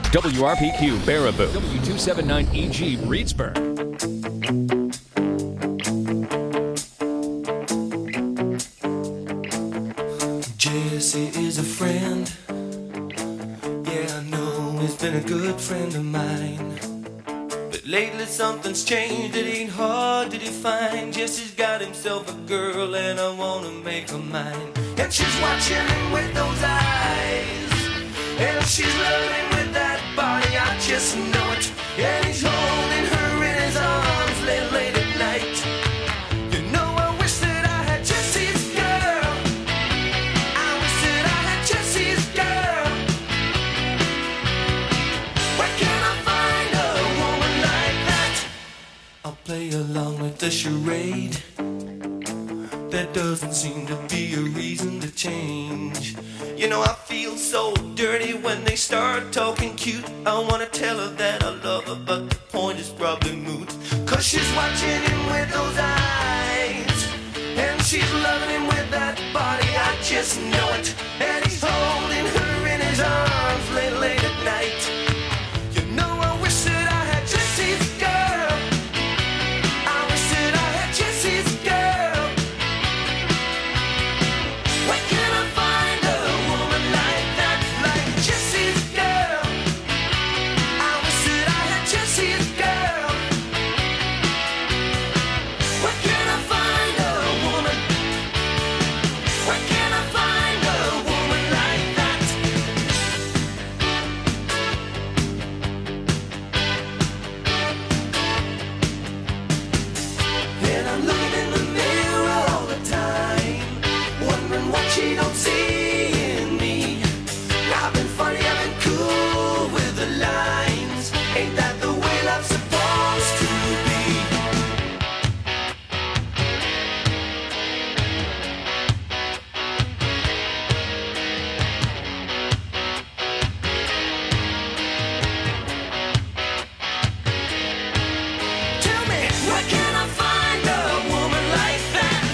WRPQ Baraboo, W279EG Reedsburg. Jesse is a friend. Yeah, I know he's been a good friend of mine. But lately something's changed, it ain't hard to define. Jesse's got himself a girl and I wanna make her mine. And she's watching him with those eyes, and she's loving with that body, I just know it. And he's holding her in his arms late at night. You know I wish that I had Jesse's girl. I wish that I had Jesse's girl. Where can I find a woman like that? I'll play along with the charade. There doesn't seem to be a reason to change. You know I feel so dirty when they start talking cute. I wanna tell her that I love her, but the point is probably moot. Cause she's watching him with those eyes, and she's loving him with that body, I just know it. And he's holding her in his arms late at night. You know I wish that I had Jesse's girl. I wish that I had Jesse's girl. Where can I find a woman like that, like Jesse's girl? I wish that I had Jesse's girl. Where can I find a woman? Where can I find a woman like that? And I'm looking in the mirror all the time, wondering what she don't see in me. I've been funny, I've been cool with the lines. Ain't that the way love's supposed to be? Tell me, where can I find a woman like that?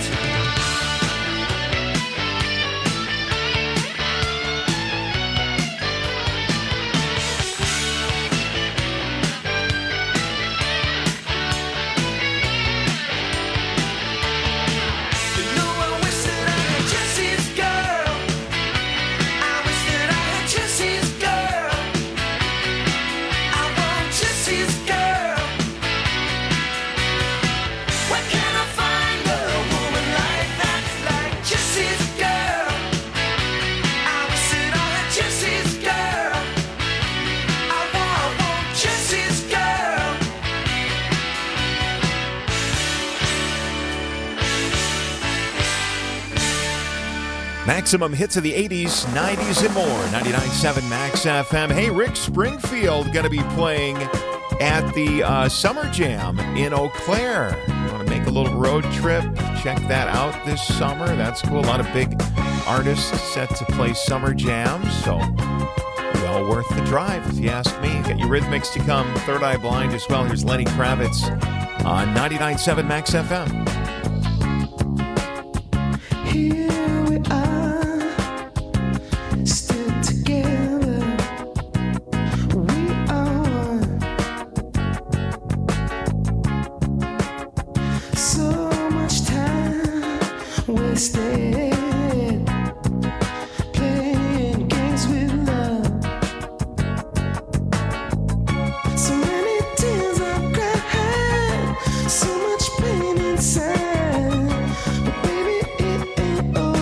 You know I wish that I had Jesse's girl. I wish that I had Jesse's girl. I want Jesse's girl. Where can I find a woman like that, like Jesse's girl? I wish that I had Jesse's girl. I want Jesse's girl. Maximum hits of the 80s, 90s, and more. 99.7 Max FM. Hey, Rick Springfield going to be playing at the Summer Jam in Eau Claire. You want to make a little road trip? Check that out this summer. That's cool. A lot of big artists set to play Summer Jam, so well worth the drive, if you ask me. Got your Rhythmics to come. Third Eye Blind as well. Here's Lenny Kravitz on 99.7 Max FM. Here we are, still together. We are so much time wasted playing games with love. So many tears I've cried, so much pain inside. But baby, it ain't over.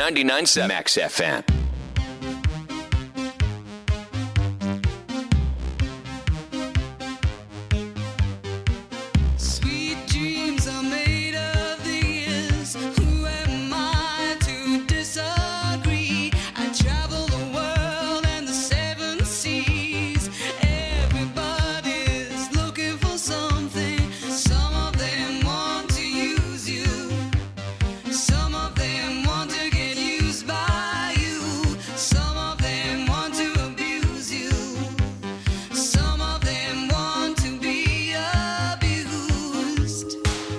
99.7 Max FM. Sweet dreams are made of these. Who am I to disagree? I travel the world and the seven seas. Everybody's looking for something. Some of them want to use you. Some of them want to get used by you. Some of them want to abuse you. Some of them want to be abused.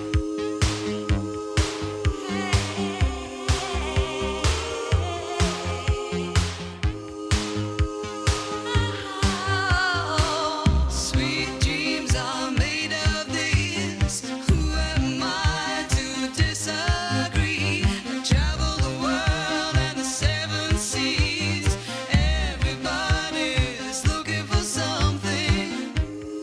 Sweet dreams are made of these. Who am I to disagree? I travel the world and the seven seas. Everybody's looking for something.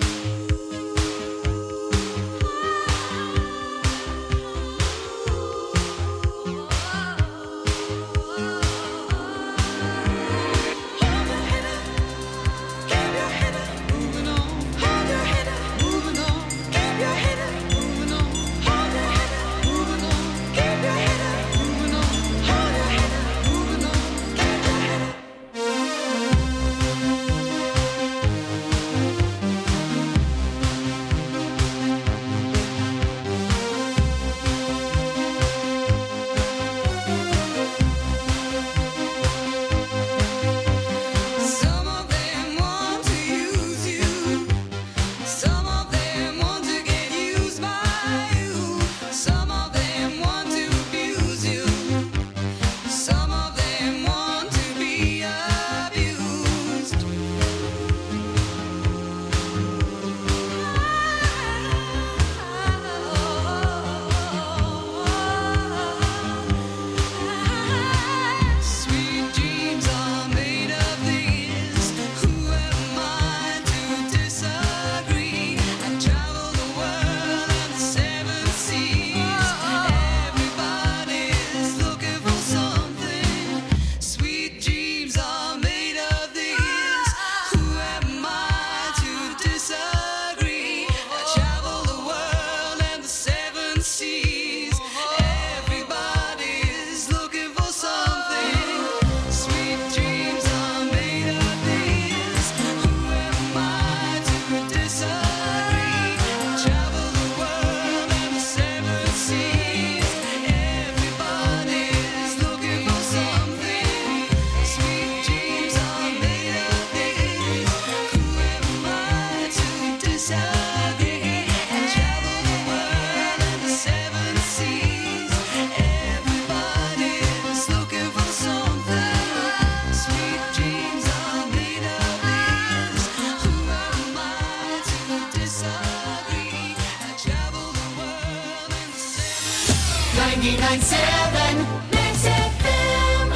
Hold your head up, keep your head up, moving on. Hold your head up, moving on. Keep your head up, moving on. Hold your head up, moving on. Keep your head up, moving on. Hold your head up, moving on. Keep your head up. Some of them want to use you. Some of them want to get used by you. Some of them want to abuse you. Some of them want to be abused. Sweet dreams are made of these. Who am I to disagree? I travel the world and the seven seas. Everybody's looking for something. Sweet dreams are made of these. Who am I to disagree? I travel the world and the seven seas. Everybody's looking for something. Sweet dreams are made of these. Who am I to disagree? I travel the world and the seven seas. Everybody's looking for something. Sweet dreams are made of these. Who am I to disagree? I travel the world and the seven seas. Everybody's looking for something. Sweet dreams are made of these. Who am I to disagree? I travel the world and the seven 99.7 Max FM.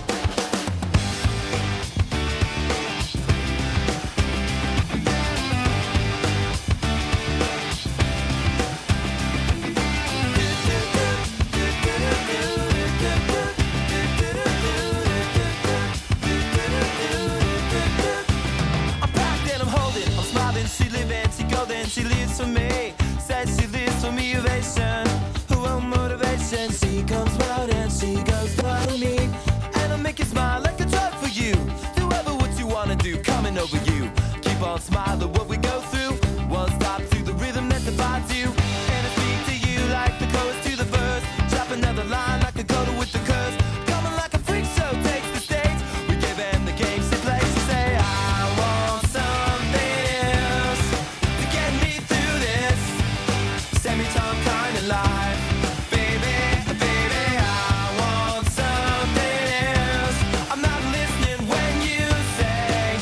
I'm packed and I'm holding, I'm smiling, she living, she golden, she lives for me. Says she lives for me, ovation, her own motivation. She comes round and she goes round to me, and I make you smile like a drug for you. Do ever what you wanna do, coming over you. Keep on smiling what we go through. One stop to the rhythm that divides you, and I speak to you like the chorus to the verse. Drop another line like a coda with the curse. Coming like a freak show takes the stage. We give them the game she plays. She say I want something else to get me through this semi-time kind of life. Baby, baby, I want something else. I'm not listening when you say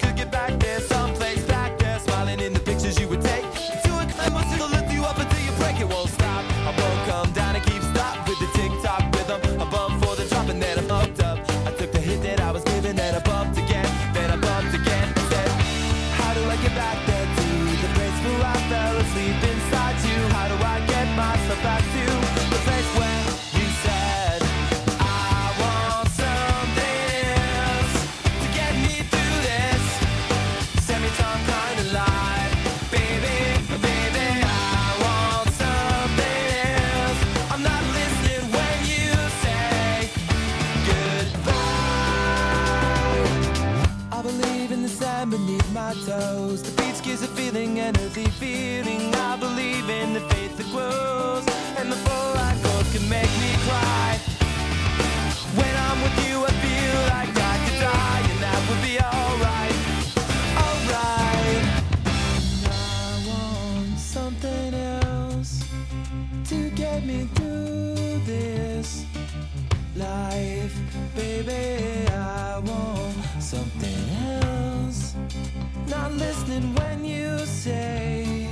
pictures you would take to a climb, will lift you up until you break. get me through this life, baby. I want something else. Not listening when you say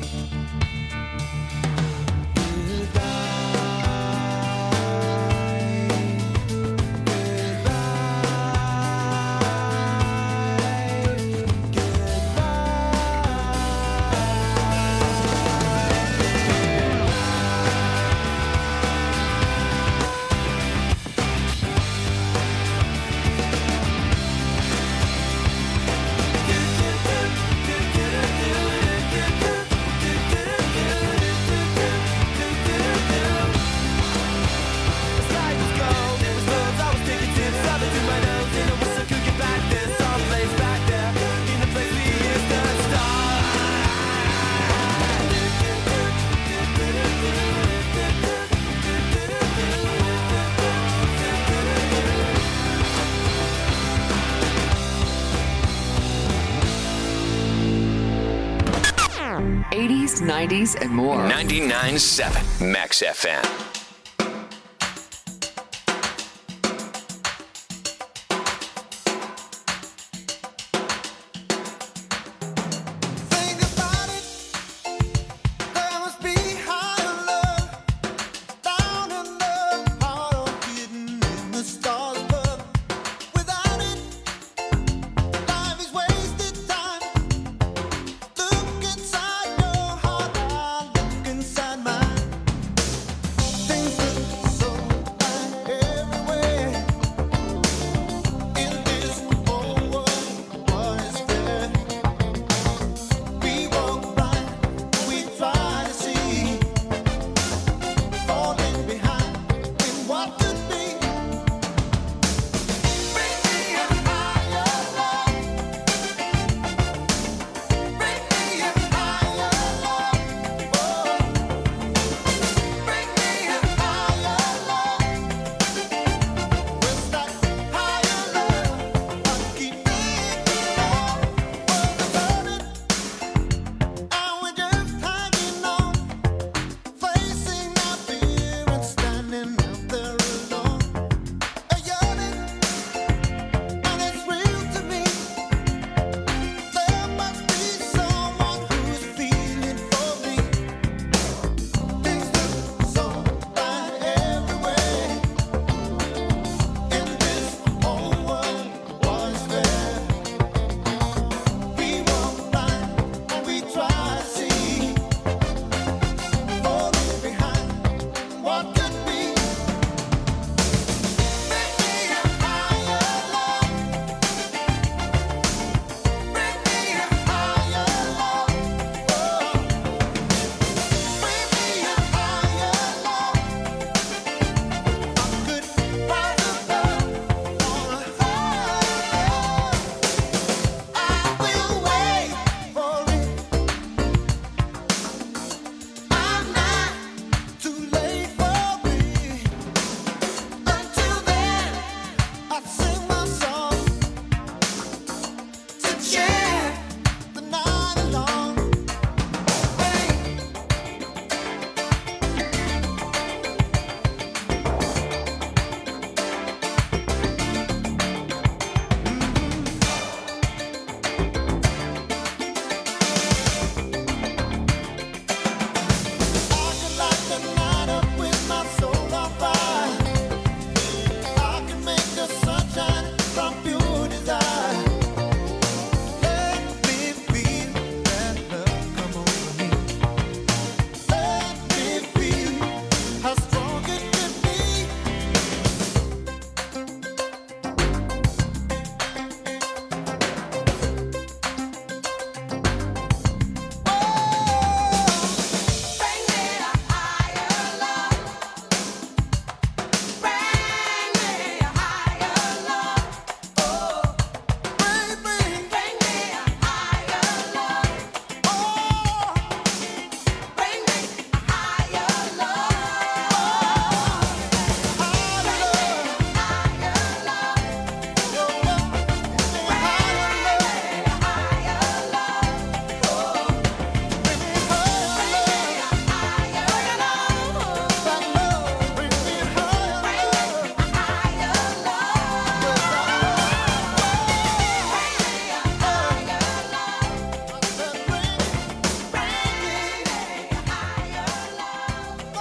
'80s, '90s, and more. 99.7 Max FM. think about it. There must be higher love down in the heart or hidden in the stars above. Without it, life is wasted time. Look inside your heart, I look inside mine.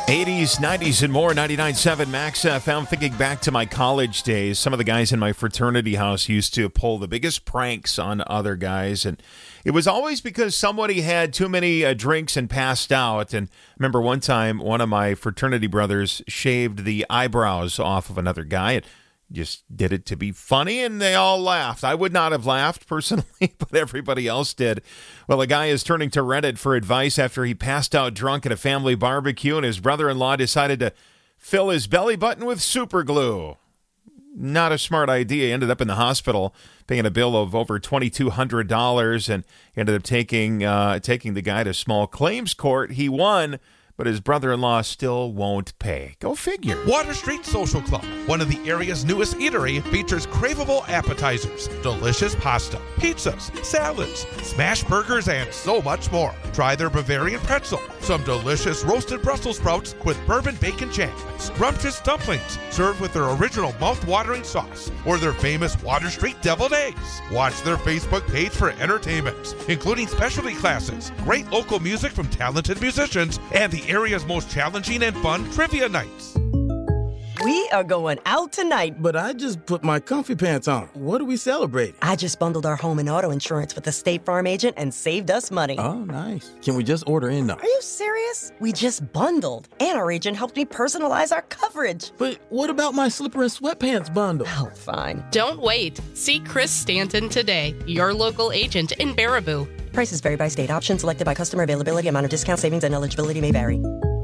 80s, 90s, and more. 99.7 Max FM. Thinking back to my college days, some of the guys in my fraternity house used to pull the biggest pranks on other guys, and it was always because somebody had too many drinks and passed out. And I remember one time, one of my fraternity brothers shaved the eyebrows off of another guy, and just did it to be funny, and they all laughed. I would not have laughed personally, but everybody else did. Well, a guy is turning to Reddit for advice after he passed out drunk at a family barbecue, and his brother-in-law decided to fill his belly button with super glue. Not a smart idea. He ended up in the hospital paying a bill of over $2,200, and ended up taking the guy to small claims court. He won, but his brother-in-law still won't pay. Go figure. Water Street Social Club, one of the area's newest eatery, features craveable appetizers, delicious pasta, pizzas, salads, smash burgers, and so much more. Try their Bavarian pretzel, some delicious roasted Brussels sprouts with bourbon bacon jam, scrumptious dumplings served with their original mouth-watering sauce, or their famous Water Street deviled eggs. Watch their Facebook page for entertainment, including specialty classes, great local music from talented musicians, and the area's most challenging and fun trivia nights. We are going out tonight. But I just put my comfy pants on. What are we celebrating? I just bundled our home and auto insurance with the State Farm agent and saved us money. Oh, nice. Can we just order in now? Are you serious? We just bundled. And our agent helped me personalize our coverage. But what about my slipper and sweatpants bundle? Oh, fine. Don't wait. See Chris Stanton today, your local agent in Baraboo. Prices vary by state. Options selected by customer availability. Amount of discount, savings, and eligibility may vary.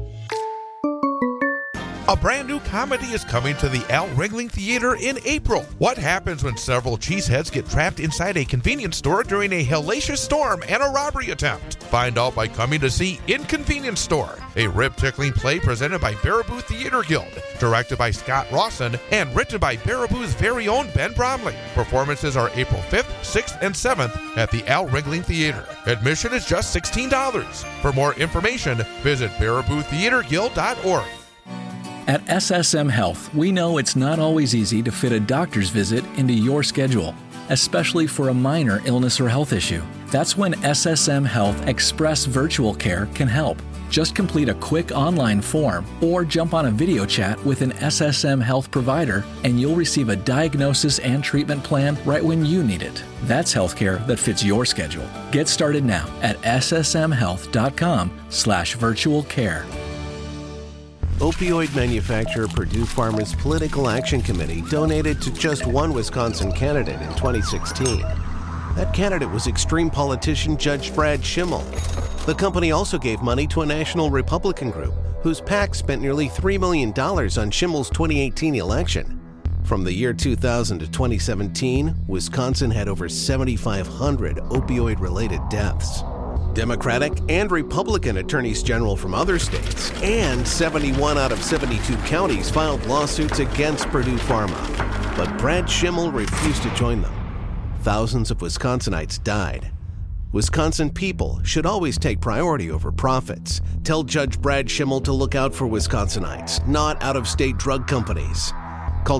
A brand new comedy is coming to the Al Ringling Theater in April. What happens when several cheeseheads get trapped inside a convenience store during a hellacious storm and a robbery attempt? Find out by coming to see Inconvenience Store, a rib-tickling play presented by Baraboo Theater Guild, directed by Scott Rawson, and written by Baraboo's very own Ben Bromley. Performances are April 5th, 6th, and 7th at the Al Ringling Theater. Admission is just $16. For more information, visit barabootheaterguild.org. At SSM Health, we know it's not always easy to fit a doctor's visit into your schedule, especially for a minor illness or health issue. That's when SSM Health Express Virtual Care can help. Just complete a quick online form or jump on a video chat with an SSM Health provider, and you'll receive a diagnosis and treatment plan right when you need it. That's healthcare that fits your schedule. Get started now at ssmhealth.com/virtual care. Opioid manufacturer Purdue Pharma's Political Action Committee donated to just one Wisconsin candidate in 2016. That candidate was extreme politician Judge Brad Schimmel. The company also gave money to a national Republican group whose PAC spent nearly $3 million on Schimmel's 2018 election. From the year 2000 to 2017, Wisconsin had over 7,500 opioid-related deaths. Democratic and Republican attorneys general from other states and 71 out of 72 counties filed lawsuits against Purdue Pharma. But Brad Schimmel refused to join them. Thousands of Wisconsinites died. Wisconsin people should always take priority over profits. Tell Judge Brad Schimmel to look out for Wisconsinites, not out-of-state drug companies. Call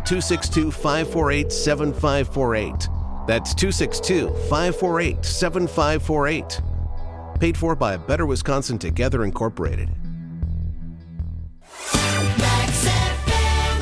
262-548-7548. That's 262-548-7548. Paid for by Better Wisconsin Together Incorporated. Max FM.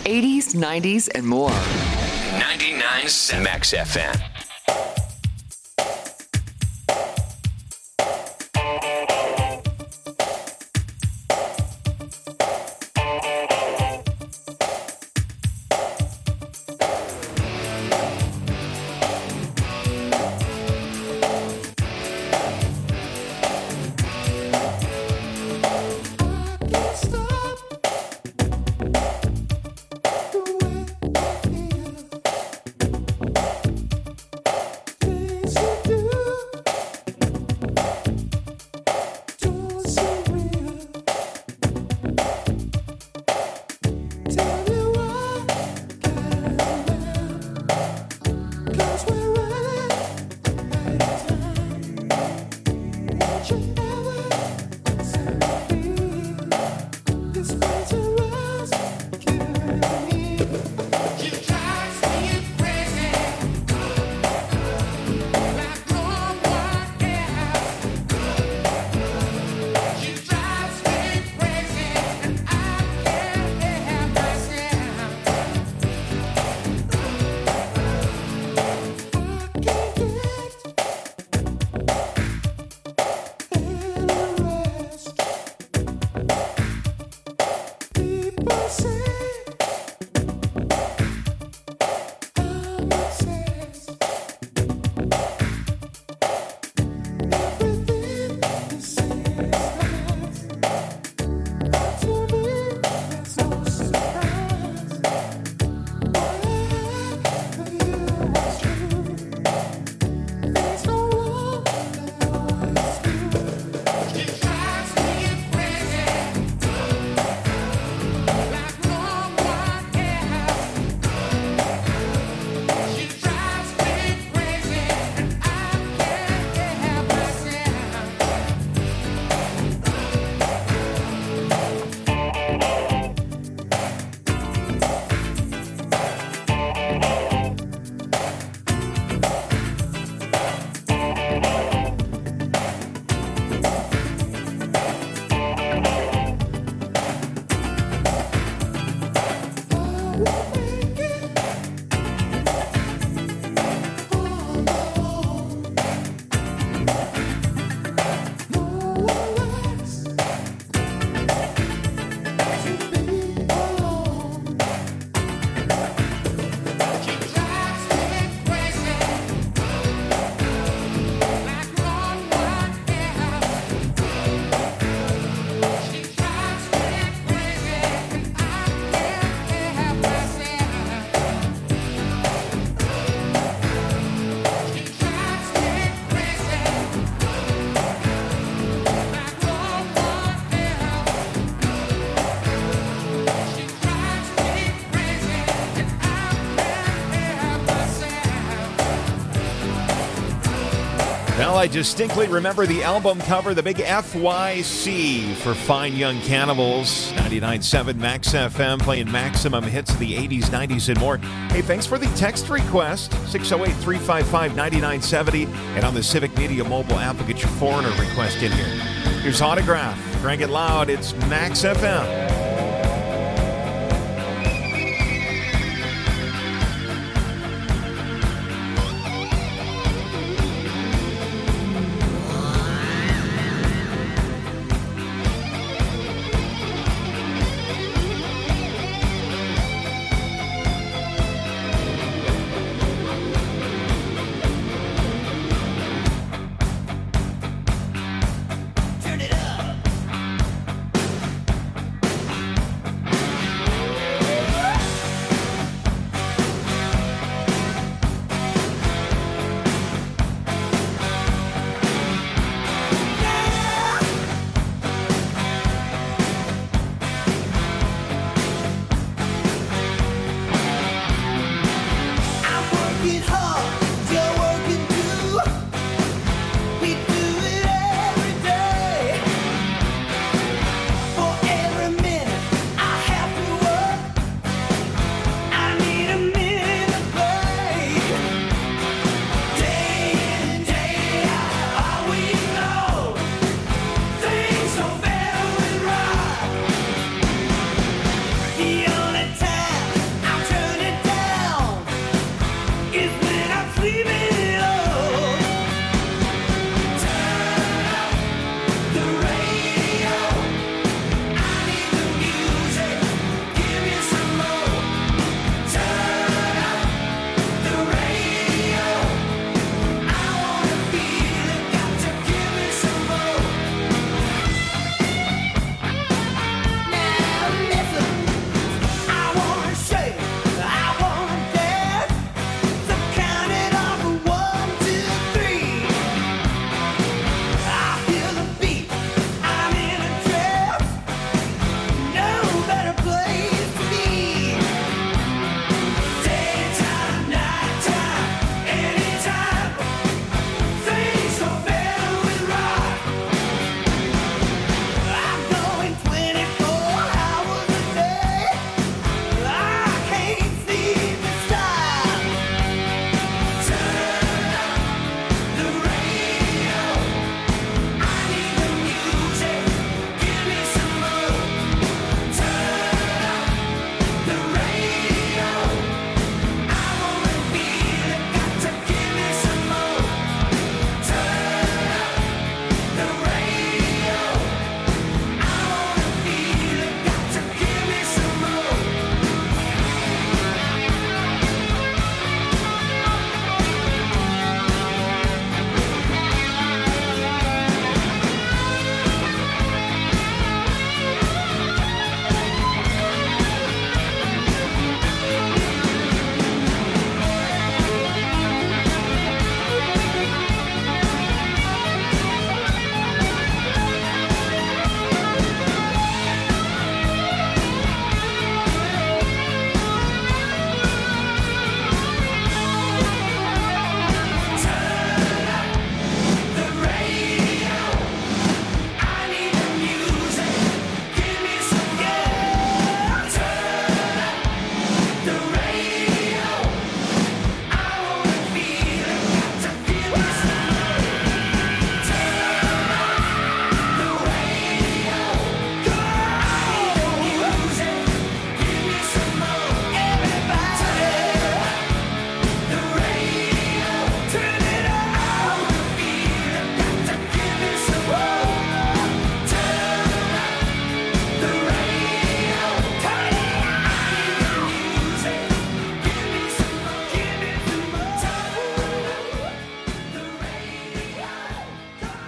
80s, 90s, and more. 99.7 Max FM. Well, I distinctly remember the album cover, the big FYC for Fine Young Cannibals. 99.7 Max FM, playing maximum hits of the 80s, 90s, and more. Hey, thanks for the text request, 608-355-9970. And on the Civic Media mobile app, we'll get your foreigner request in here. Here's Autograph. Crank it loud. It's Max FM.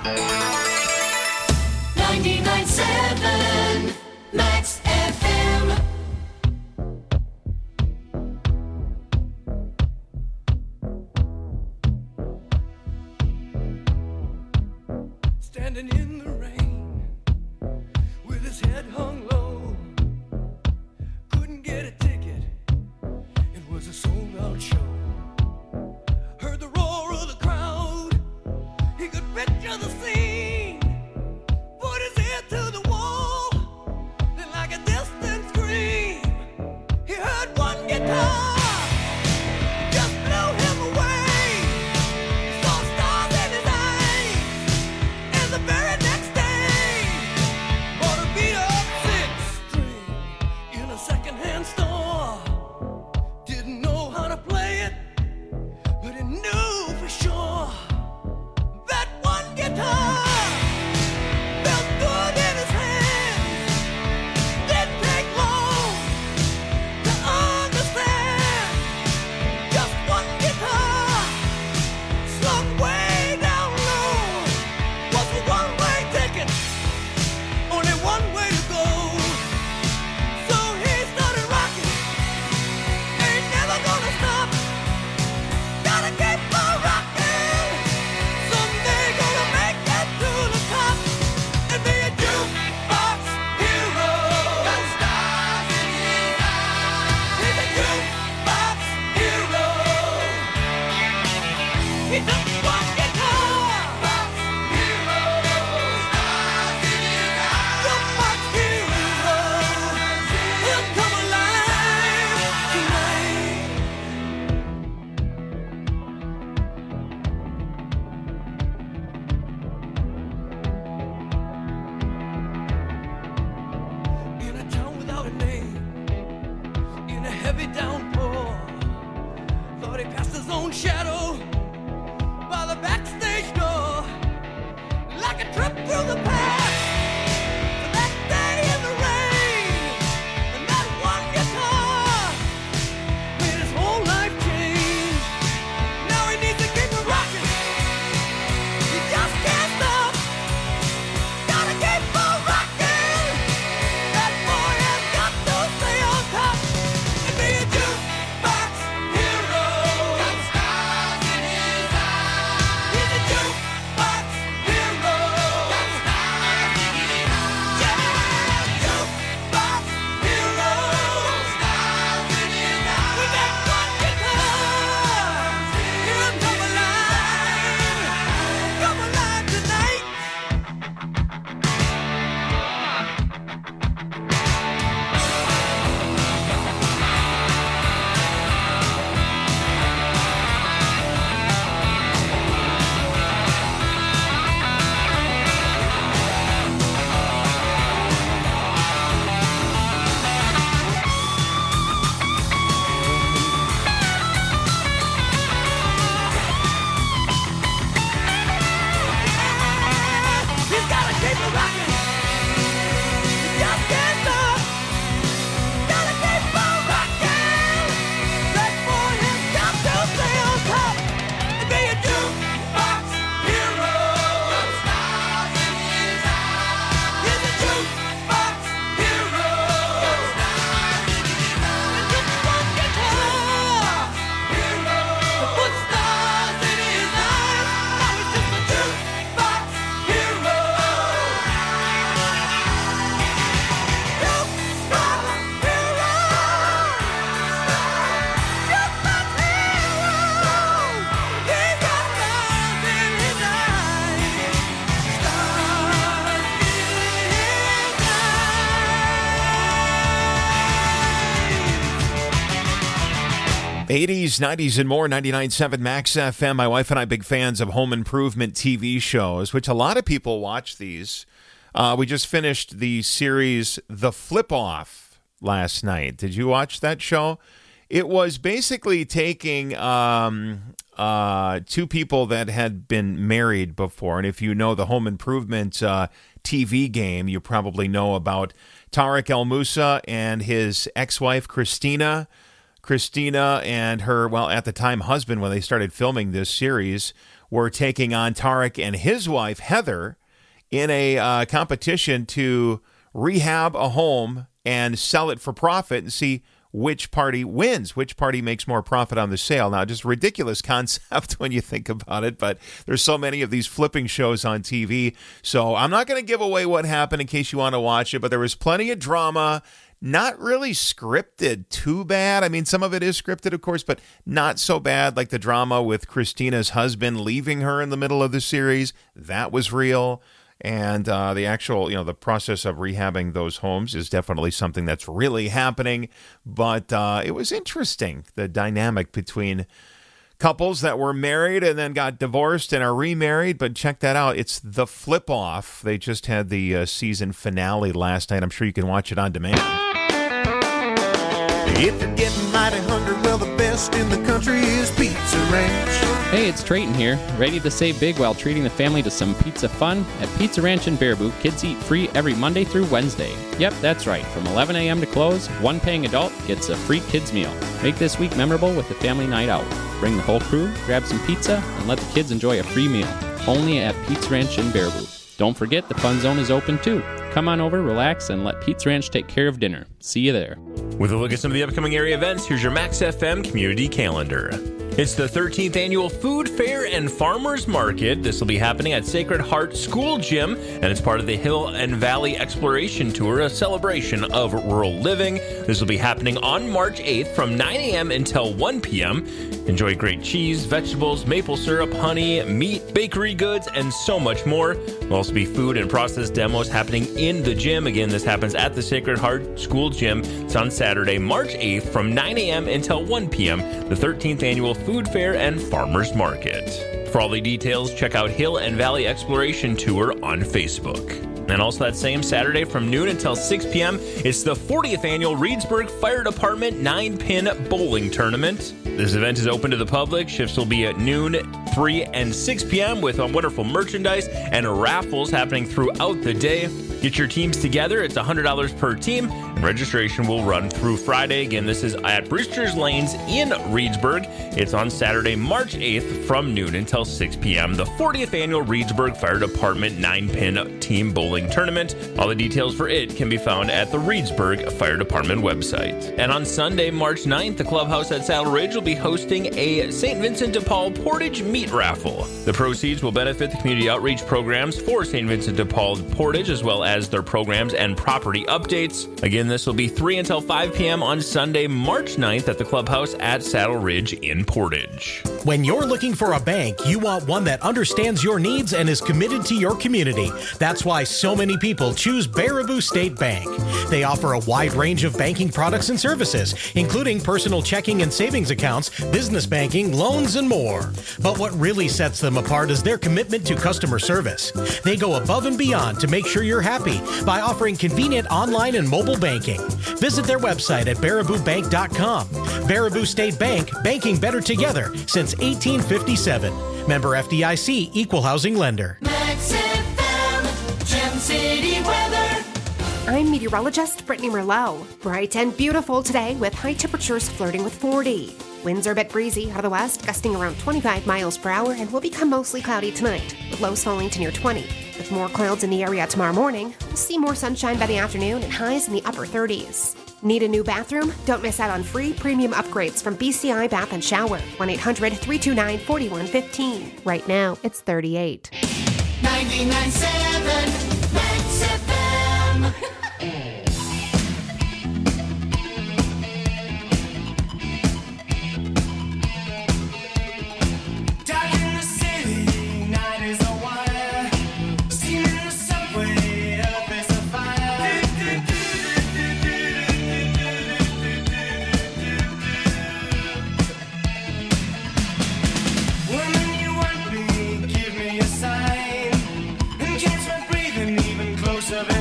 99.7 Max FM. Standing in the rain with his head hung low, couldn't get a ticket, it was a sold out show. Heard the roar of the crowd, he could picture the scene, put his ear to the wall, then like a distant scream, he heard one guitar, just blew him away, saw stars in his eyes. And the very next day, bought a beat-up six-string in a second-hand store. Didn't know how to play it, but he knew for sure that one guitar felt good in his hands. Didn't take long to understand. Just one guitar slung way down low was a one-way ticket, only one way to go. So he started rocking, ain't never gonna stop. Gotta keep on rocking, someday gonna make it to the top and be a jukebox hero. Got stars in his eyes. He's a jukebox hero. He took one guitar, box hero. Stars in his eyes. Jukebox hero. He'll come alive tonight. In a town without a name, in a heavy downpour, thought he passed his own shadow by the backstage door, like a trip through the past. To that day in the rain, and that one guitar made his whole life change. Now he needs to keep it rocking. He just can't stop. Gotta keep on rocking. That boy has got to stay on top and be a jukebox hero. Got stars in his eyes. He's a jukebox hero. Got stars in his eyes. Yeah, jukebox hero. Stars in his eyes. With that one guitar, he'll come alive tonight. He's gotta keep it rocking. He just can't stop. Gotta keep on rocking. That boy has got to stay on top and be a jukebox hero. Got stars in his eyes. He's a jukebox hero. Got stars in his eyes. And just one guitar hero. To put stars in his eyes. Now he's just a jukebox hero. '80s, '90s, and more. 99.7 Max FM. My wife and I big fans of home improvement TV shows, which a lot of people watch these. We just finished the series The Flip Off last night. Did you watch that show? It was basically taking two people that had been married before. And if you know the home improvement TV game, you probably know about Tarek El Moussa and his ex-wife, Christina. Christina and her, well, at the time, husband, when they started filming this series, were taking on Tarek and his wife, Heather, in a competition to rehab a home and sell it for profit and see which party wins, which party makes more profit on the sale. Now, just a ridiculous concept when you think about it, but there's so many of these flipping shows on TV. So I'm not going to give away what happened in case you want to watch it, but there was plenty of drama. Not really scripted too bad. I mean, some of it is scripted, of course, but not so bad like the drama with Christina's husband leaving her in the middle of the series. That was real. And the actual, the process of rehabbing those homes is definitely something that's really happening. But it was interesting, the dynamic between couples that were married and then got divorced and are remarried. But check that out. It's The Flip Off. They just had the season finale last night. I'm sure you can watch it on demand. If you're getting mighty hungry, well, the best in the country is Pizza Ranch. Hey, it's Trayton here, ready to save big while treating the family to some pizza fun. At Pizza Ranch in Baraboo, kids eat free every Monday through Wednesday. Yep, that's right. From 11 a.m. to close, one paying adult gets a free kids meal. Make this week memorable with a family night out. Bring the whole crew, grab some pizza, and let the kids enjoy a free meal. Only at Pizza Ranch in Baraboo. Don't forget the fun zone is open too. Come on over, relax, and let Pizza Ranch take care of dinner. See you there. With a look at some of the upcoming area events, here's your Max FM community calendar. It's the 13th annual Food Fair and Farmers Market. This will be happening at Sacred Heart School Gym, and it's part of the Hill and Valley Exploration Tour, a celebration of rural living. This will be happening on March 8th from 9 a.m. until 1 p.m. Enjoy great cheese, vegetables, maple syrup, honey, meat, bakery goods, and so much more. There'll also be food and process demos happening in the gym. Again, this happens at the Sacred Heart School Gym. It's on Saturday, March 8th from 9 a.m. until 1 p.m., the 13th annual Food Fair and Farmers Market. For all the details, check out Hill and Valley Exploration Tour on Facebook. And also that same Saturday from noon until 6 p.m., it's the 40th annual Reedsburg Fire Department 9-pin bowling tournament. This event is open to the public. Shifts will be at noon, 3, and 6 p.m. with wonderful merchandise and raffles happening throughout the day. Get your teams together. It's $100 per team. Registration will run through Friday. Again, this is at Brewster's Lanes in Reedsburg. It's on Saturday, March 8th from noon until 6 p.m. The 40th annual Reedsburg Fire Department 9-pin team bowling tournament. All the details for it can be found at the Reedsburg Fire Department website. And on Sunday, March 9th, the clubhouse at Saddle Ridge will be hosting a St. Vincent de Paul Portage meat raffle. The proceeds will benefit the community outreach programs for St. Vincent de Paul Portage, as well as their programs and property updates. Again, this will be 3 until 5 p.m. on Sunday, March 9th at the clubhouse at Saddle Ridge in Portage. When you're looking for a bank, you want one that understands your needs and is committed to your community. That's why so many people choose Baraboo State Bank. They offer a wide range of banking products and services, including personal checking and savings accounts, business banking, loans, and more. But what really sets them apart is their commitment to customer service. They go above and beyond to make sure you're happy by offering convenient online and mobile banking. Visit their website at baraboobank.com. Baraboo State Bank, banking better together since 1857. Member FDIC, Equal Housing Lender. Max FM, Gem City weather. I'm meteorologist Brittany Merlot. Bright and beautiful today with high temperatures flirting with 40. Winds are a bit breezy out of the west, gusting around 25 miles per hour, and will become mostly cloudy tonight, with lows falling to near 20. With more clouds in the area tomorrow morning, we'll see more sunshine by the afternoon and highs in the upper 30s. Need a new bathroom? Don't miss out on free premium upgrades from BCI Bath and Shower. 1-800-329-4115. Right now, it's 38. 99.7 Max FM. Of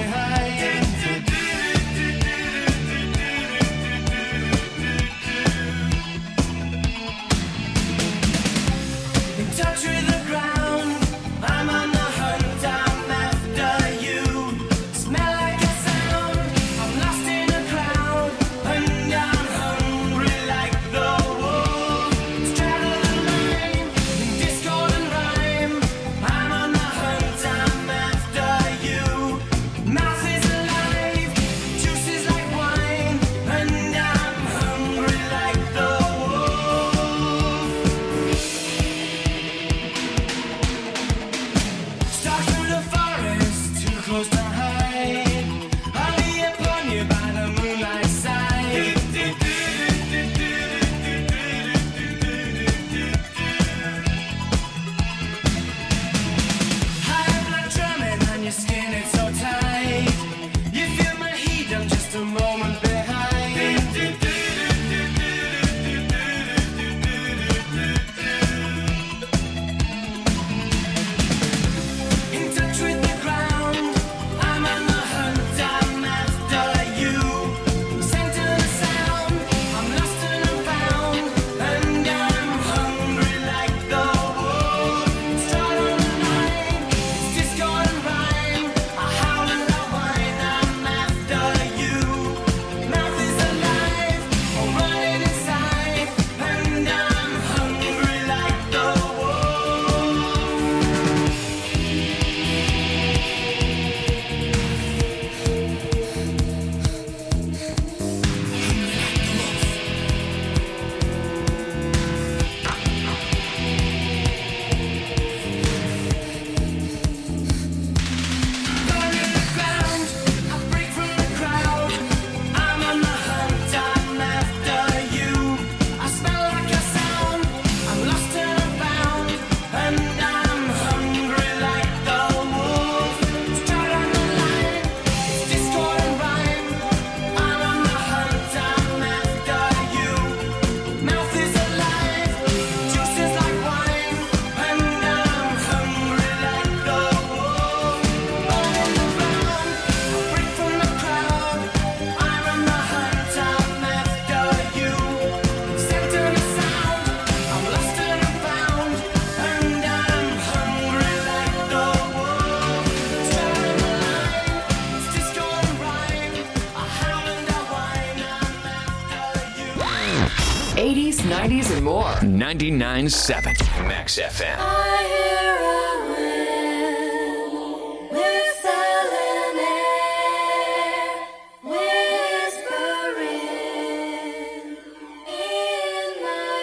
90s and more. 99.7 Max FM. I hear a wind whistling air, whispering in my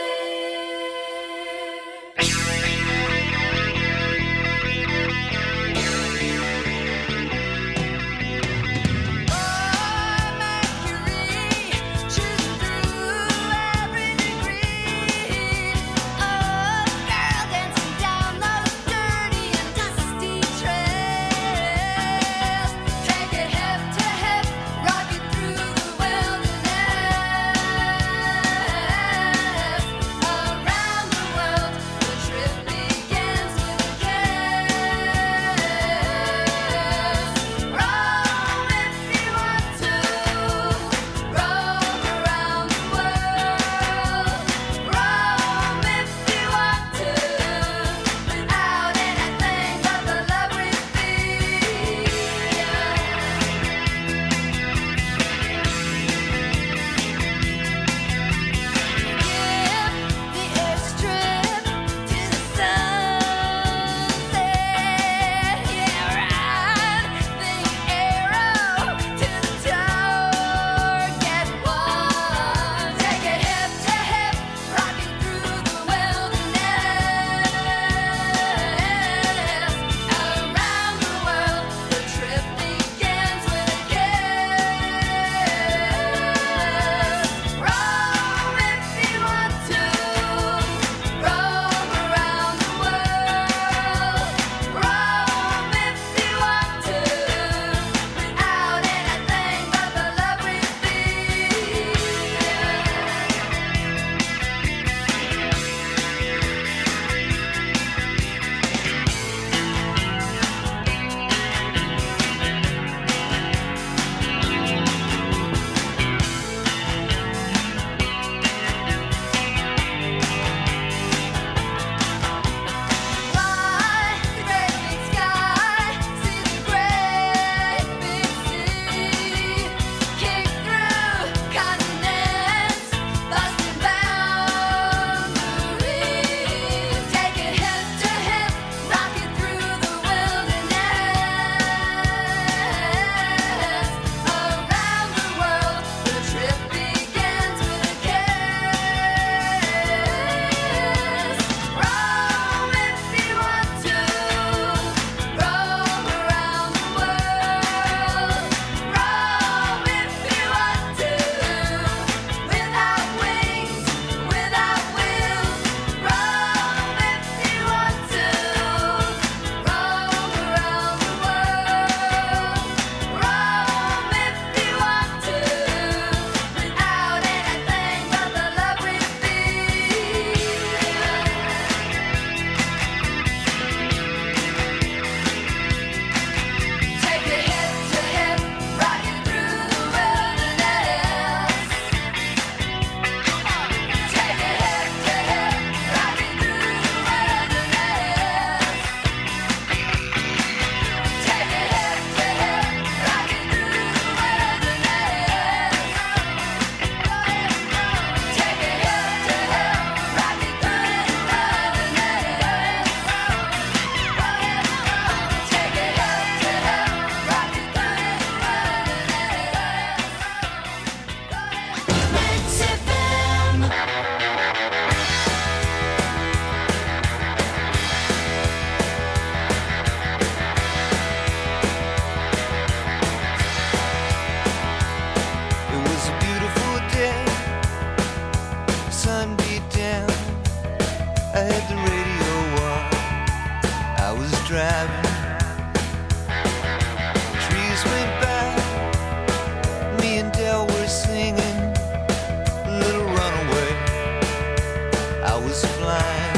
driving. Trees went by. Me and Del were singing Little Runaway. I was flying.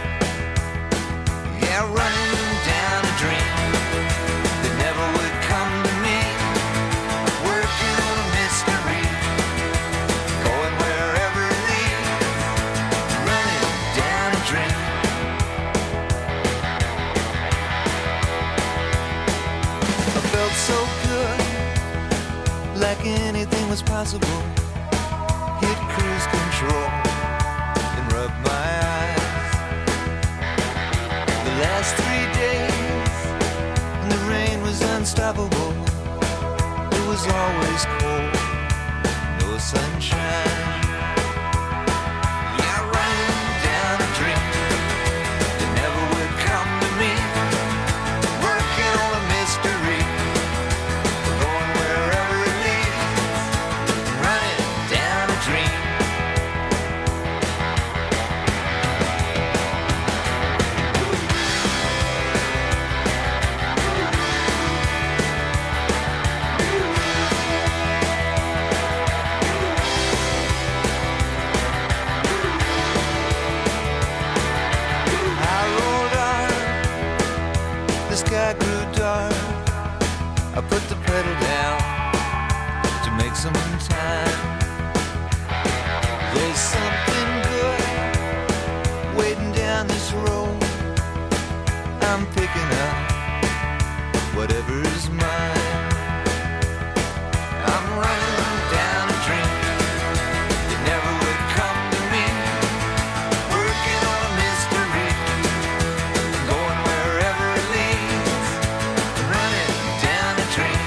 Yeah, running down a dream that never would come to me. Working on a mystery. Going wherever it leads. Running down a dream. Felt so good, like anything was possible. Hit cruise control, unsurvivable. It was always cold, no sunshine. Yeah, running down a dream that never would come to me. Working on a mystery, going wherever it leads. Running down a dream. Sky grew dark. I put the pedal down to make some time. There's something good waiting down this road. I'm picking up whatever's mine. I'm running down a dream that never would come to me. Working on a mystery, going wherever it leads. Running down a dream.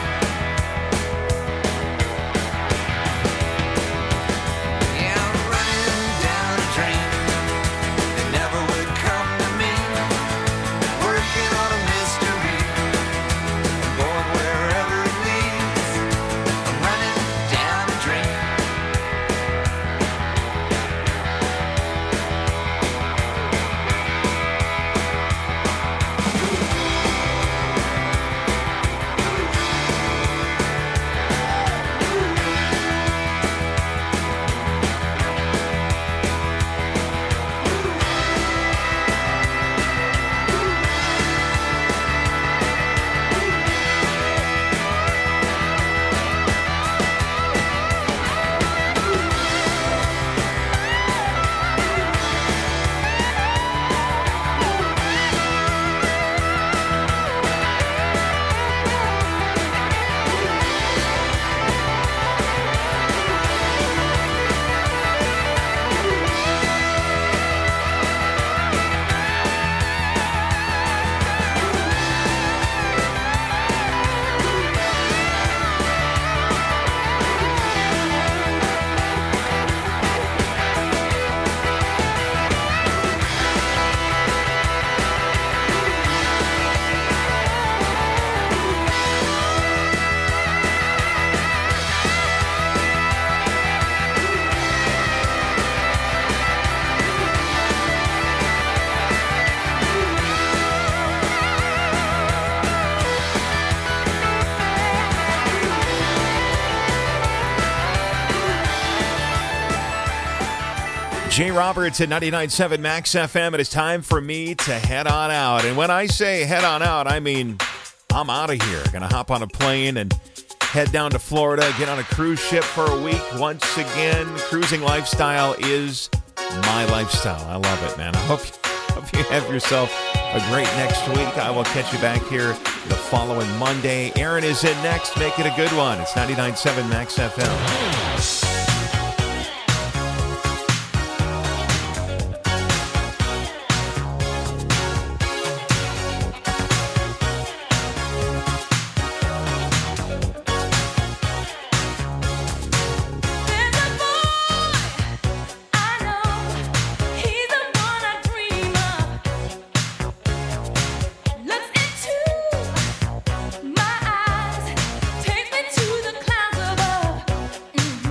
Yeah, I'm running down a dream that never would come to me. Working on a mystery, going wherever it leads. I'm running down a dream. Jay Roberts at 99.7 Max FM. It is time for me to head on out. And when I say head on out, I mean I'm out of here. Going to hop on a plane and head down to Florida, get on a cruise ship for a week. Once again, cruising lifestyle is my lifestyle. I love it, man. I hope you have yourself a great next week. I will catch you back here the following Monday. Aaron is in next. Make it a good one. It's 99.7 Max FM. My eyes take me to the clouds above.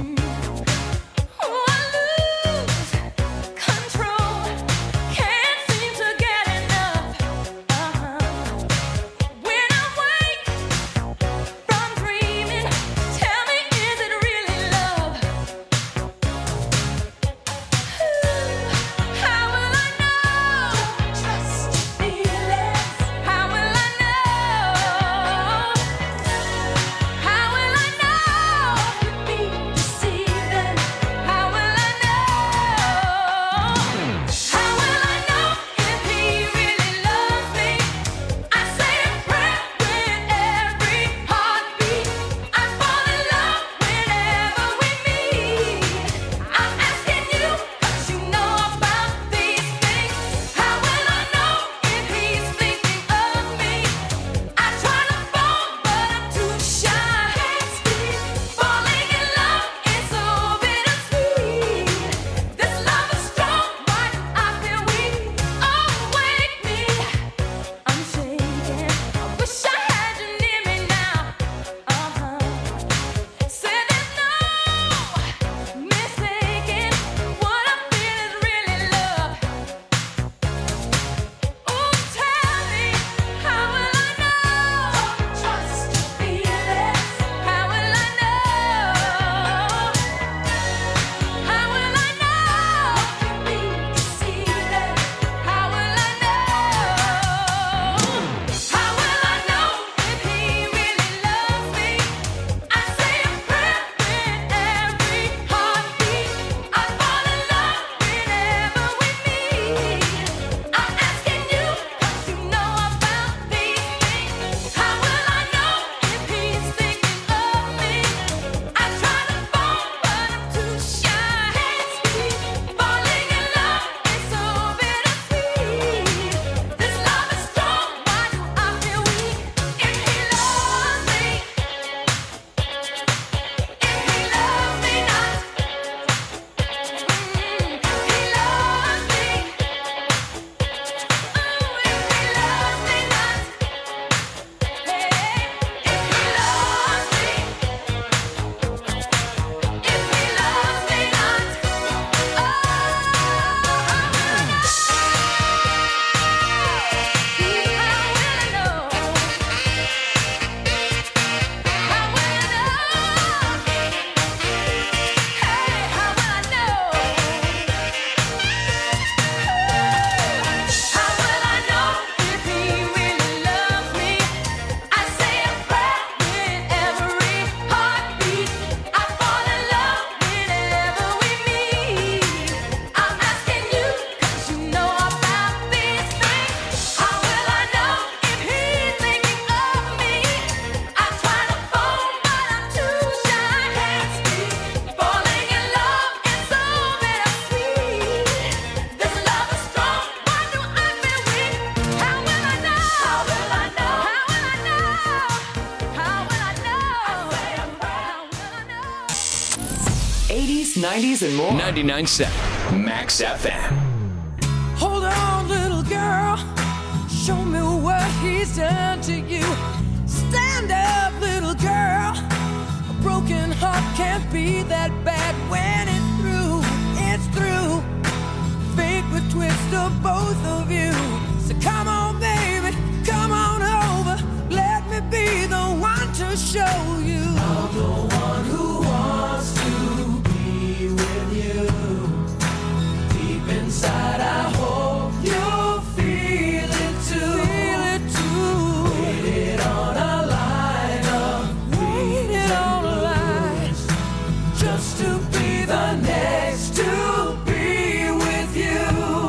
80s, 90s, and more. 99.7 Max FM. Hold on, little girl. Show me what he's done to you. Stand up, little girl. A broken heart can't be that bad when it's through. It's through. Fate would twist of both of you. So come on, baby, come on over. Let me be the one to show you. I'm the one who wants to be with you. Deep inside, I hope you'll feel it too. Feel it too. Waited on a line of waited on a line just to be the next to be with you.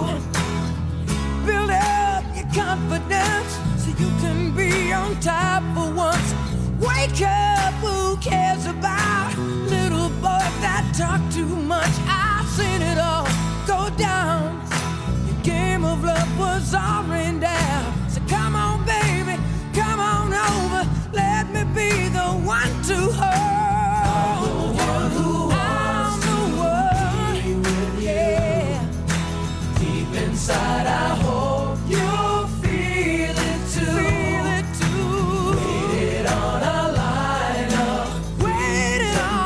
Build up your confidence so you can be on top for once. Wake up, who cares about little boys that talk too much? I've seen it all go down. Your game of love was already down.